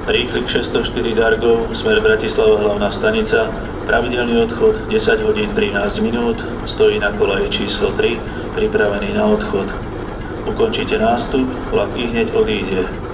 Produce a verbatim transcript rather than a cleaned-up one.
Rýchlik šesťstoštyri Dargov, smer Bratislava hlavná stanica, pravidelný odchod desať hodín trinásť minút, stojí na kolaji číslo tri, pripravený na odchod. Ukončíte nástup, vlak ihneď odíde.